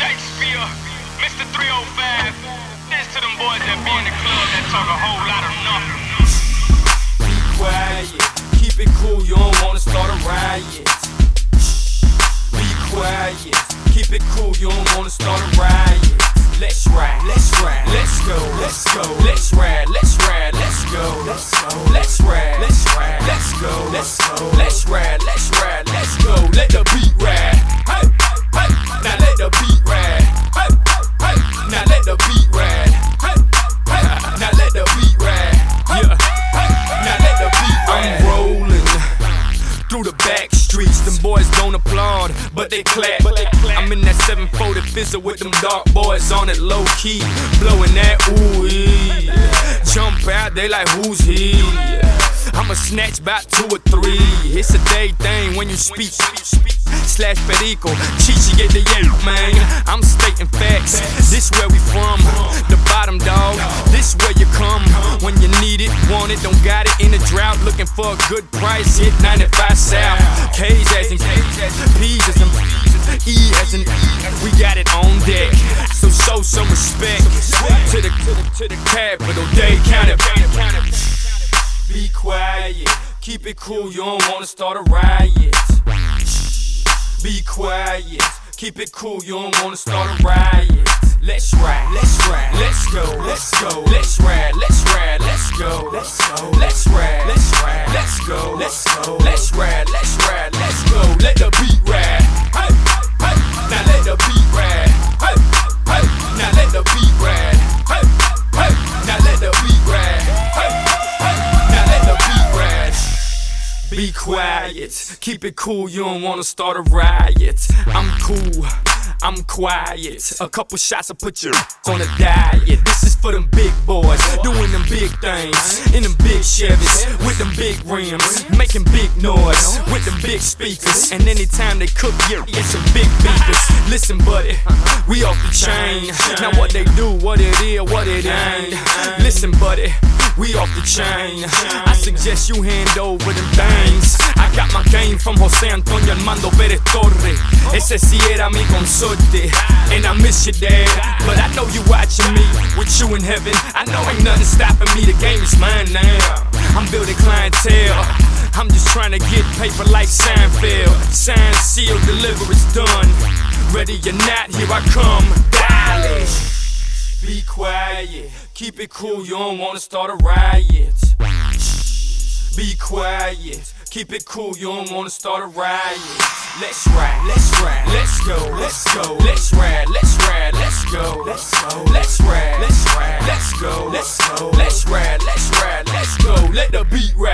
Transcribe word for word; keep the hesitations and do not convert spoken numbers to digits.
Shakespeare, Mister three oh five. This to them boys that be in the club that talk a whole lot of nothing. Be quiet, keep it cool, you don't wanna start a riot. Be quiet, keep it cool, you don't wanna start a riot. Let's ride, let's ride, let's go, let's go, let's ride, let's ride, let's go, let's go, let's ride, let's ride, let's go, let's go, let's ride, let's ride, let's go. Let the beat ride, hey, hey, now let the beat ride, hey, hey, now let the beat ride, hey, hey, now let the beat ride, yeah, hey, now let the beat ride. I'm rolling through the back streets, them boys don't applaud, but they clap. I'm in that seven forty Fizzer with them dark boys on it low key, blowing that ooh ee. Jump out, they like who's he? I'ma snatch about two or three. It's a day thing when you speak. Slash Perico, Chichi get the yeah, man. I'm stating facts. This where we from, the bottom dog. This where you come when you need it, want it, don't got it in a drought. Looking for a good price, hit ninety-five South. K's as in P's as in E as in E. We got it on deck, so show some respect to the to the, to the capital. Dade County. Be quiet, keep it cool, you don't wanna start a riot. Be quiet, keep it cool, you don't wanna start a riot. Let's ride, let's ride, let's go, let's go, let's ride, let's ride, let's go, let's go, let's ride, let's ride, let's go, let's go, let's ride, let's ride, let's go. Let the beat ride, hey, hey, now let the beat ride, hey, hey, now let the beat ride, hey, hey, now let the beat ride, hey, hey, now let the beat ride. Be quiet, keep it cool, you don't wanna start a riot. I'm cool, I'm quiet. A couple shots will put you on a diet. This is for them big boys, doing them big things. In them big Chevys, with them big rims. Making big noise, with them big speakers. And anytime they cook, yeah, it's some big beepers. Listen buddy, we off the chain. Now what they do, what it is, what it ain't. Listen buddy, we off the chain. I suggest you hand over them things. I got my game from Jose Antonio Armando Pérez Torre. Ese sí era mi consorte. And I miss you, dad, but I know you watching me. With you in heaven, I know ain't nothing stopping me. The game is mine now. I'm building clientele. I'm just trying to get paper like Seinfeld. Sign, seal, deliver, it's done. Ready or not, here I come. Dale. Be quiet, keep it cool, you don't wanna start a riot. Be quiet, keep it cool, you don't wanna start a riot. Let's ride, let's ride, let's go, let's go, let's ride, let's ride, let's go, let's go, let's ride, let's ride, let's go, let's go, let's ride, let's ride, let's go. Let the beat ride.